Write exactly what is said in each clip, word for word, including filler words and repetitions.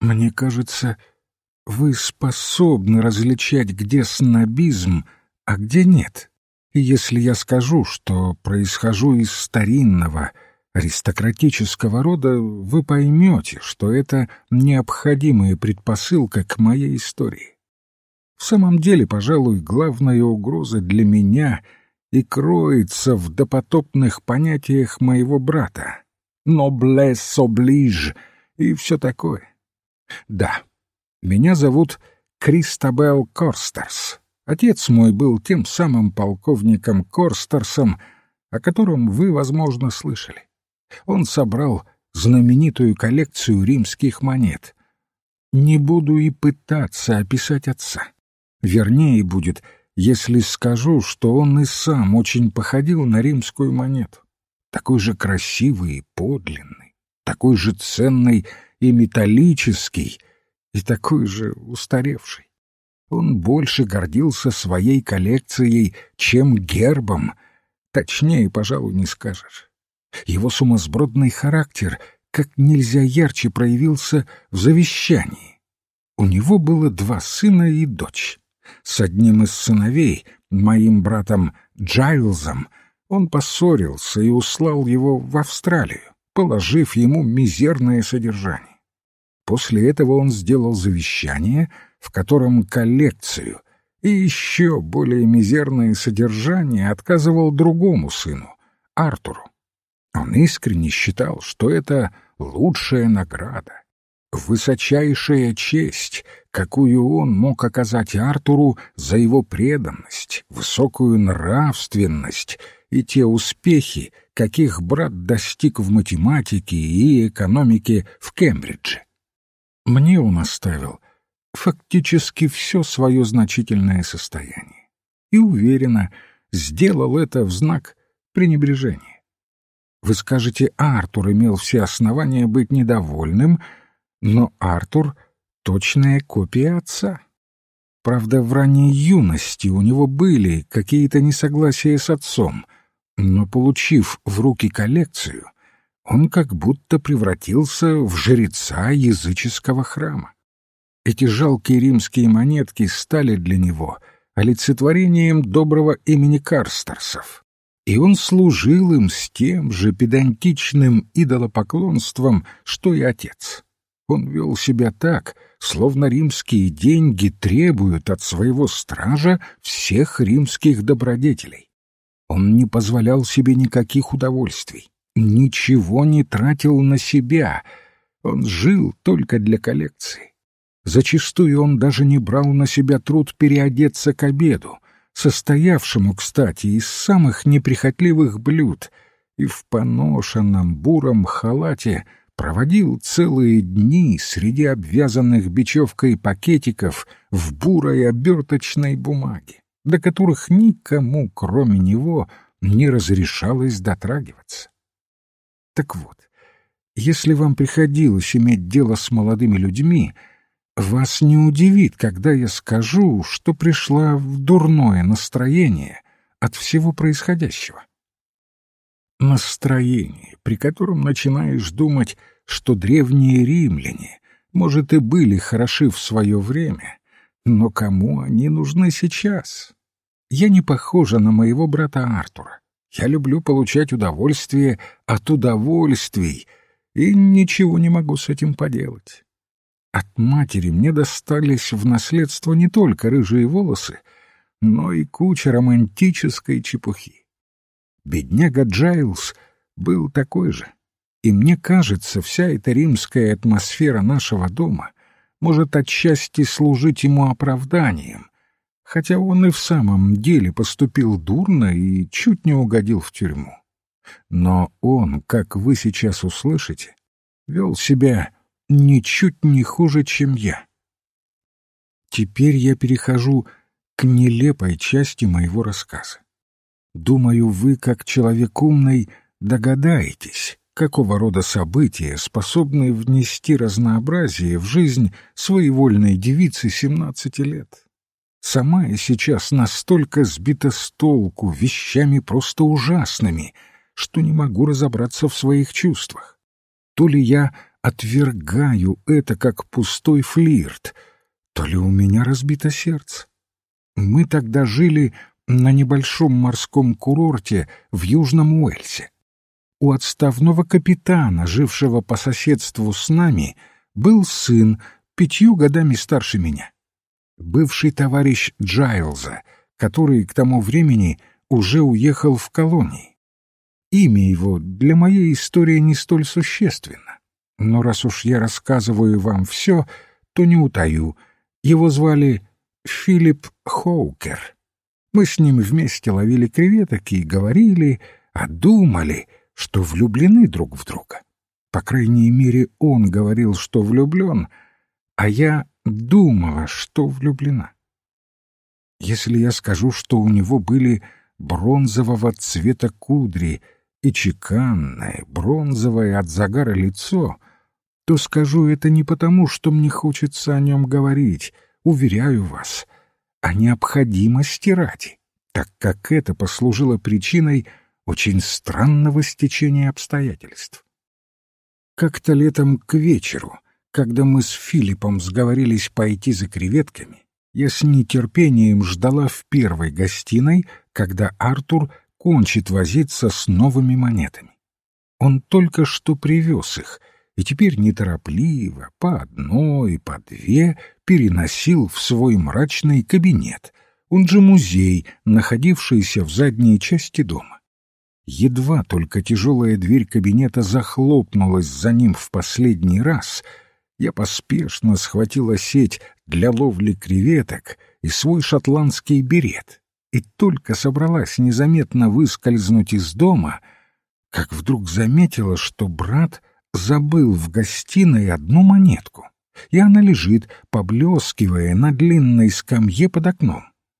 Мне кажется, вы способны различать, где снобизм, а где нет. И если я скажу, что происхожу из старинного, аристократического рода, вы поймете, что это необходимая предпосылка к моей истории. В самом деле, пожалуй, главная угроза для меня и кроется в допотопных понятиях моего брата. «Noblesse oblige» и все такое. Да, меня зовут Кристобел Корстерс. Отец мой был тем самым полковником Корстерсом, о котором вы, возможно, слышали. Он собрал знаменитую коллекцию римских монет. Не буду и пытаться описать отца. Вернее будет, если скажу, что он и сам очень походил на римскую монету. Такой же красивый и подлинный, такой же ценный и металлический, и такой же устаревший. Он больше гордился своей коллекцией, чем гербом. Точнее, пожалуй, не скажешь. Его сумасбродный характер как нельзя ярче проявился в завещании. У него было два сына и дочь. С одним из сыновей, моим братом Джайлзом, он поссорился и услал его в Австралию, положив ему мизерное содержание. После этого он сделал завещание, в котором коллекцию и еще более мизерное содержание отказывал другому сыну, Артуру. Он искренне считал, что это лучшая награда, высочайшая честь, какую он мог оказать Артуру за его преданность, высокую нравственность и те успехи, каких брат достиг в математике и экономике в Кембридже. Мне он оставил фактически все свое значительное состояние и, уверенно, сделал это в знак пренебрежения. Вы скажете, Артур имел все основания быть недовольным, но Артур — точная копия отца. Правда, в ранней юности у него были какие-то несогласия с отцом, но, получив в руки коллекцию, он как будто превратился в жреца языческого храма. Эти жалкие римские монетки стали для него олицетворением доброго имени Карстерсов, и он служил им с тем же педантичным идолопоклонством, что и отец. Он вел себя так, словно римские деньги требуют от своего стража всех римских добродетелей. Он не позволял себе никаких удовольствий, ничего не тратил на себя, он жил только для коллекции. Зачастую он даже не брал на себя труд переодеться к обеду, состоявшему, кстати, из самых неприхотливых блюд, и в поношенном буром халате проводил целые дни среди обвязанных бечевкой пакетиков в бурой оберточной бумаге, до которых никому, кроме него, не разрешалось дотрагиваться. Так вот, если вам приходилось иметь дело с молодыми людьми, вас не удивит, когда я скажу, что пришла в дурное настроение от всего происходящего. Настроение, при котором начинаешь думать, что древние римляне, может, и были хороши в свое время, но кому они нужны сейчас? Я не похожа на моего брата Артура. Я люблю получать удовольствие от удовольствий, и ничего не могу с этим поделать. От матери мне достались в наследство не только рыжие волосы, но и куча романтической чепухи. Бедняга Джайлз был такой же, и мне кажется, вся эта римская атмосфера нашего дома может отчасти служить ему оправданием, хотя он и в самом деле поступил дурно и чуть не угодил в тюрьму. Но он, как вы сейчас услышите, вел себя ничуть не хуже, чем я. Теперь я перехожу к нелепой части моего рассказа. Думаю, вы, как человек умный, догадаетесь, какого рода события способны внести разнообразие в жизнь своевольной девицы семнадцати лет. Сама я сейчас настолько сбита с толку вещами просто ужасными, что не могу разобраться в своих чувствах. То ли я отвергаю это как пустой флирт, то ли у меня разбито сердце. Мы тогда жили на небольшом морском курорте в Южном Уэльсе. У отставного капитана, жившего по соседству с нами, был сын, пятью годами старше меня. Бывший товарищ Джайлза, который к тому времени уже уехал в колонии. Имя его для моей истории не столь существенно, но раз уж я рассказываю вам все, то не утаю. Его звали Филипп Хоукер. Мы с ним вместе ловили креветок и говорили, а думали, что влюблены друг в друга. По крайней мере, он говорил, что влюблен, а я думала, что влюблена. Если я скажу, что у него были бронзового цвета кудри и чеканное, бронзовое от загара лицо, то скажу это не потому, что мне хочется о нем говорить, уверяю вас, а необходимости ради, так как это послужило причиной очень странного стечения обстоятельств. Как-то летом к вечеру, когда мы с Филиппом сговорились пойти за креветками, я с нетерпением ждала в первой гостиной, когда Артур кончит возиться с новыми монетами. Он только что привез их, и теперь неторопливо, по одной, по две, переносил в свой мрачный кабинет, он же музей, находившийся в задней части дома. Едва только тяжелая дверь кабинета захлопнулась за ним в последний раз, я поспешно схватила сеть для ловли креветок и свой шотландский берет, и только собралась незаметно выскользнуть из дома, как вдруг заметила, что брат забыл в гостиной одну монетку, и она лежит, поблескивая на длинной скамье под окном.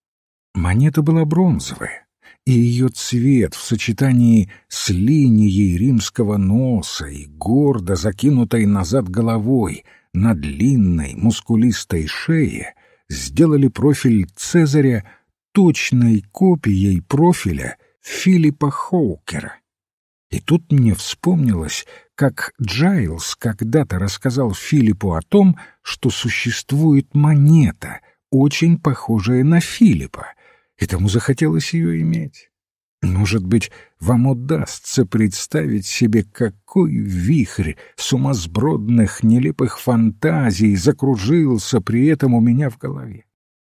Монета была бронзовая, и ее цвет в сочетании с линией римского носа и гордо закинутой назад головой на длинной мускулистой шее сделали профиль Цезаря точной копией профиля Филиппа Хоукера. И тут мне вспомнилось, как Джайлз когда-то рассказал Филиппу о том, что существует монета, очень похожая на Филиппа, и тому захотелось ее иметь. Может быть, вам удастся представить себе, какой вихрь сумасбродных, нелепых фантазий закружился при этом у меня в голове.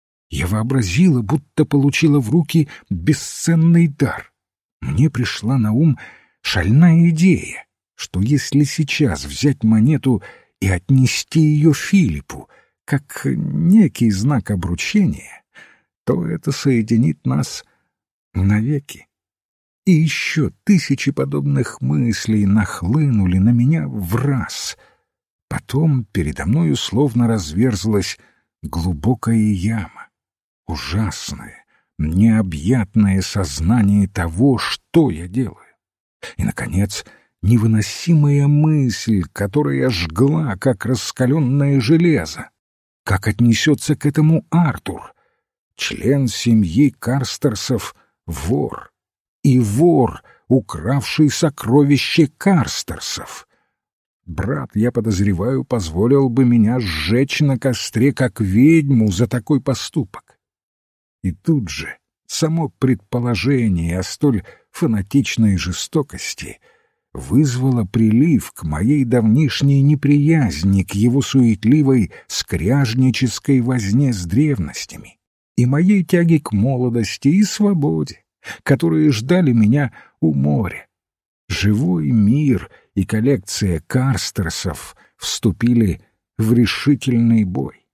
Я вообразила, будто получила в руки бесценный дар. Мне пришла на ум шальная идея, что если сейчас взять монету и отнести ее Филиппу, как некий знак обручения, то это соединит нас навеки. И еще тысячи подобных мыслей нахлынули на меня враз. Потом передо мною словно разверзлась глубокая яма, ужасное, необъятное сознание того, что я делаю. И, наконец, невыносимая мысль, которая жгла, как раскаленное железо. Как отнесется к этому Артур? Член семьи Карстерсов — вор. И вор, укравший сокровище Карстерсов. Брат, я подозреваю, позволил бы меня сжечь на костре, как ведьму, за такой поступок. И тут же само предположение о столь фанатичной жестокости вызвало прилив к моей давнишней неприязни, к его суетливой скряжнической возне с древностями и моей тяге к молодости и свободе, которые ждали меня у моря. Живой мир и коллекция Карстерсов вступили в решительный бой.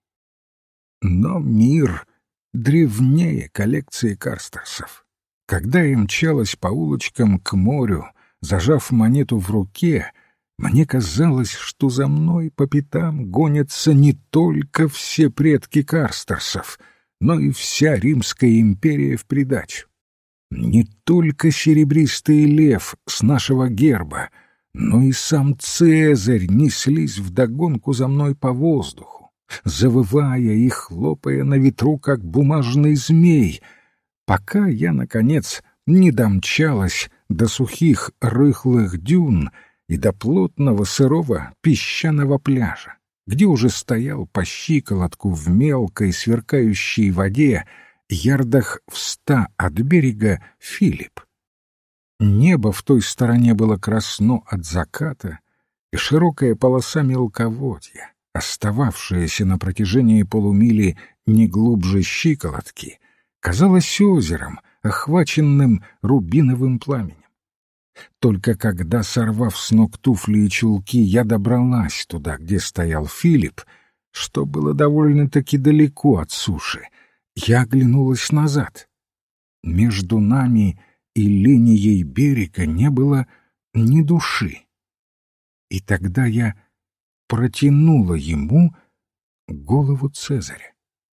Но мир древнее коллекции Карстерсов. Когда я мчалась по улочкам к морю, зажав монету в руке, мне казалось, что за мной по пятам гонятся не только все предки Карстерсов, но и вся Римская империя в придачу. Не только серебристый лев с нашего герба, но и сам Цезарь неслись вдогонку за мной по воздуху, завывая и хлопая на ветру, как бумажный змей, пока я, наконец, не домчалась до сухих рыхлых дюн и до плотного сырого песчаного пляжа, где уже стоял по щиколотку в мелкой сверкающей воде ярдах в ста от берега Филипп. Небо в той стороне было красно от заката, и широкая полоса мелководья, остававшаяся на протяжении полумили не глубже щиколотки, казалась озером, охваченным рубиновым пламенем. Только когда, сорвав с ног туфли и чулки, я добралась туда, где стоял Филипп, что было довольно-таки далеко от суши, я оглянулась назад. Между нами и линией берега не было ни души. И тогда я протянула ему голову Цезаря.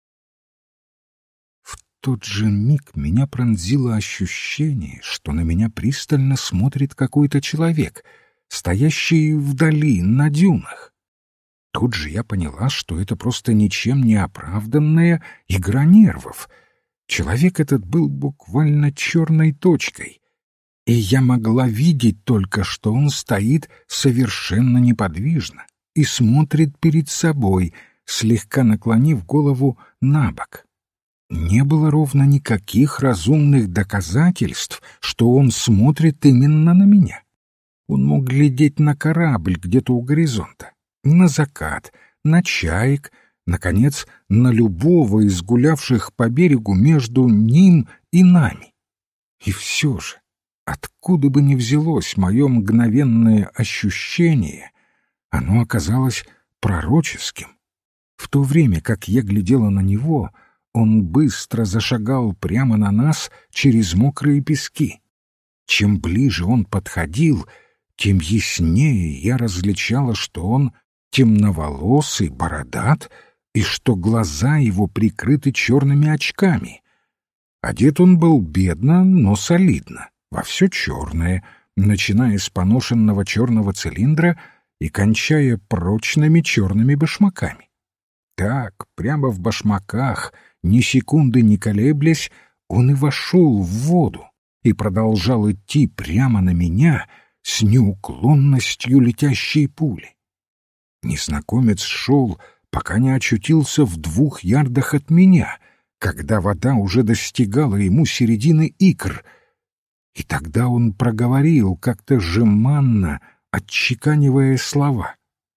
В тот же миг меня пронзило ощущение, что на меня пристально смотрит какой-то человек, стоящий вдали, на дюнах. Тут же я поняла, что это просто ничем не оправданная игра нервов. Человек этот был буквально черной точкой, и я могла видеть только, что он стоит совершенно неподвижно и смотрит перед собой, слегка наклонив голову на бок. Не было ровно никаких разумных доказательств, что он смотрит именно на меня. Он мог глядеть на корабль где-то у горизонта, на закат, на чаек, наконец, на любого из гулявших по берегу между ним и нами. И все же, откуда бы ни взялось мое мгновенное ощущение, оно оказалось пророческим. В то время, как я глядела на него, он быстро зашагал прямо на нас через мокрые пески. Чем ближе он подходил, тем яснее я различала, что он темноволосый, бородат, и что глаза его прикрыты черными очками. Одет он был бедно, но солидно, во все черное, начиная с поношенного черного цилиндра и кончая прочными черными башмаками. Так, прямо в башмаках, ни секунды не колеблясь, он и вошел в воду и продолжал идти прямо на меня с неуклонностью летящей пули. Незнакомец шел, пока не очутился в двух ярдах от меня, когда вода уже достигала ему середины икр. И тогда он проговорил, как-то жеманно, отчеканивая слова.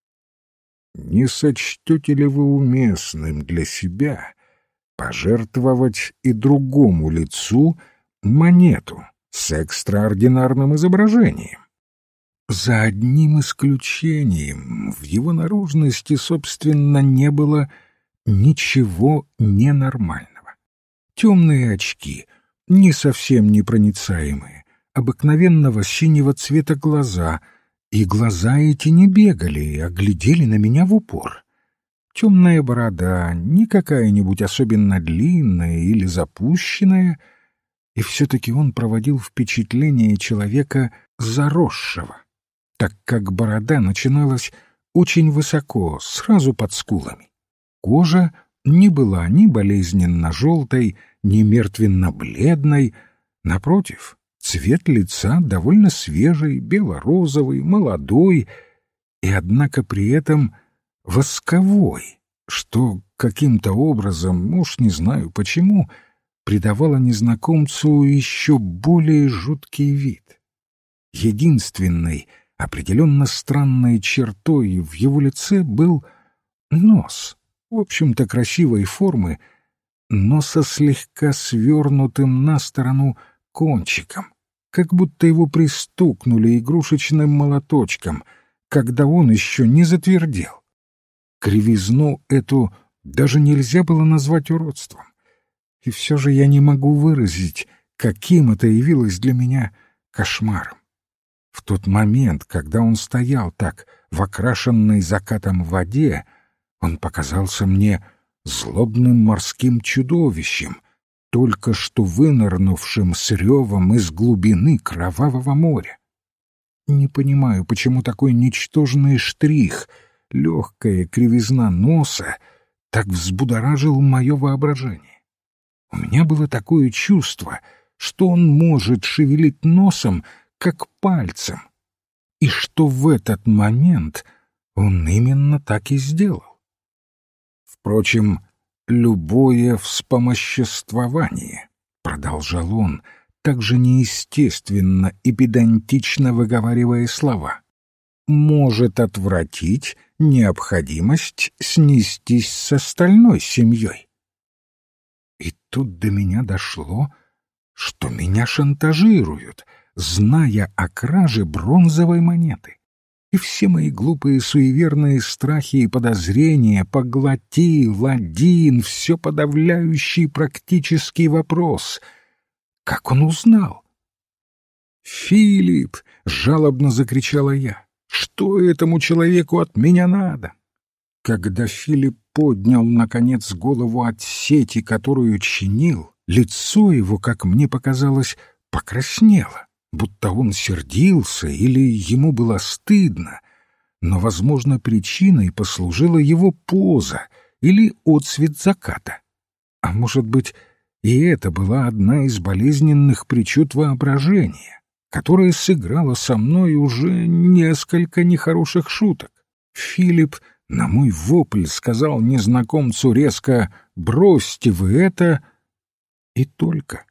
«Не сочтете ли вы уместным для себя пожертвовать и другому лицу монету с экстраординарным изображением?» За одним исключением: в его наружности, собственно, не было ничего ненормального. Темные очки, не совсем непроницаемые, обыкновенного синего цвета глаза, и глаза эти не бегали, а глядели на меня в упор. Темная борода, не какая-нибудь особенно длинная или запущенная, и все-таки он проводил впечатление человека заросшего, так как борода начиналась очень высоко, сразу под скулами. Кожа не была ни болезненно-желтой, ни мертвенно-бледной. Напротив, цвет лица довольно свежий, бело-розовый, молодой, и, однако, при этом восковой, что каким-то образом, уж не знаю почему, придавало незнакомцу еще более жуткий вид. Единственной, определенно странной чертой в его лице был нос, в общем-то красивой формы, но со слегка свернутым на сторону кончиком, как будто его пристукнули игрушечным молоточком, когда он еще не затвердел. Кривизну эту даже нельзя было назвать уродством. И все же я не могу выразить, каким это явилось для меня кошмаром. В тот момент, когда он стоял так в окрашенной закатом воде, он показался мне злобным морским чудовищем, только что вынырнувшим с ревом из глубины кровавого моря. Не понимаю, почему такой ничтожный штрих, легкая кривизна носа, так взбудоражил мое воображение. У меня было такое чувство, что он может шевелить носом, как пальцем. и что в этот момент он именно так и сделал. Впрочем, любое вспомоществование, продолжал он, также неестественно и педантично выговаривая слова, может отвратить необходимость снестись с остальной семьей. И тут до меня дошло, что меня шантажируют, зная о краже бронзовой монеты. И все мои глупые суеверные страхи и подозрения поглотил один все подавляющий практический вопрос. Как он узнал? «Филипп!» — жалобно закричала я. «Что этому человеку от меня надо?» Когда Филипп поднял, наконец, голову от сети, которую чинил, лицо его, как мне показалось, покраснело, будто он сердился или ему было стыдно, но, возможно, причиной послужила его поза или отсвет заката. А может быть, и это была одна из болезненных причуд воображения, которая сыграла со мной уже несколько нехороших шуток. Филипп на мой вопль сказал незнакомцу резко «бросьте вы это» и только.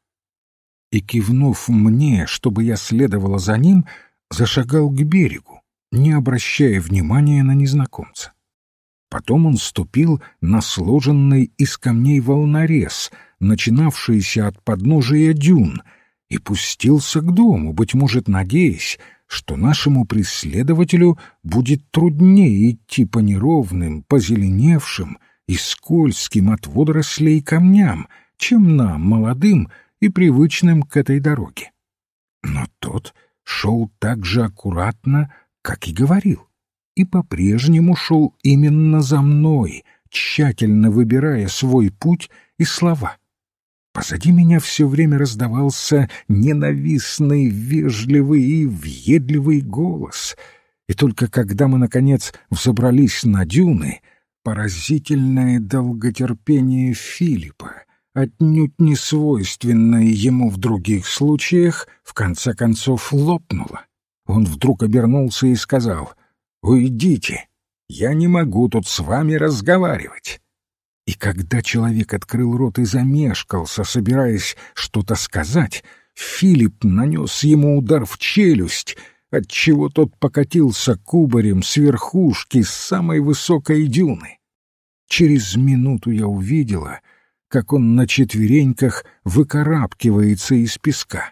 И, кивнув мне, чтобы я следовала за ним, зашагал к берегу, не обращая внимания на незнакомца. Потом он ступил на сложенный из камней волнорез, начинавшийся от подножия дюн, и пустился к дому, быть может, надеясь, что нашему преследователю будет труднее идти по неровным, позеленевшим и скользким от водорослей камням, чем нам, молодым и привычным к этой дороге. Но тот шел так же аккуратно, как и говорил, и по-прежнему шел именно за мной, тщательно выбирая свой путь и слова. Позади меня все время раздавался ненавистный, вежливый и въедливый голос, и только когда мы, наконец, взобрались на дюны, поразительное долготерпение Филиппа, отнюдь не свойственное ему в других случаях, в конце концов лопнуло. Он вдруг обернулся и сказал: «Уйдите, я не могу тут с вами разговаривать». И когда человек открыл рот и замешкался, собираясь что-то сказать, Филипп нанес ему удар в челюсть, отчего тот покатился кубарем с верхушки с самой высокой дюны. Через минуту я увидела, как он на четвереньках выкарабкивается из песка.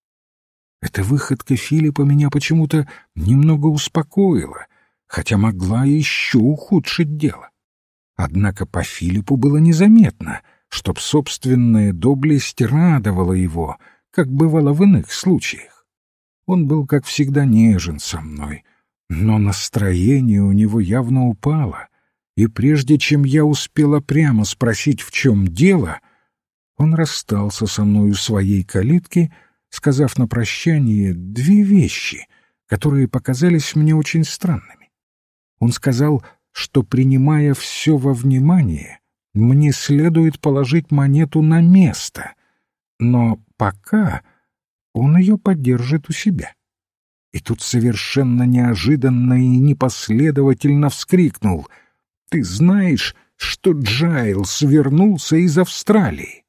Эта выходка Филиппа меня почему-то немного успокоила, хотя могла еще ухудшить дело. Однако по Филиппу было незаметно, чтоб собственная доблесть радовала его, как бывало в иных случаях. Он был, как всегда, нежен со мной, но настроение у него явно упало, и прежде чем я успела прямо спросить, в чем дело, он расстался со мной у своей калитки, сказав на прощание две вещи, которые показались мне очень странными. Он сказал, что, принимая все во внимание, мне следует положить монету на место, но пока он ее подержит у себя. И тут совершенно неожиданно и непоследовательно вскрикнул: «Ты знаешь, что Джайлс вернулся из Австралии?»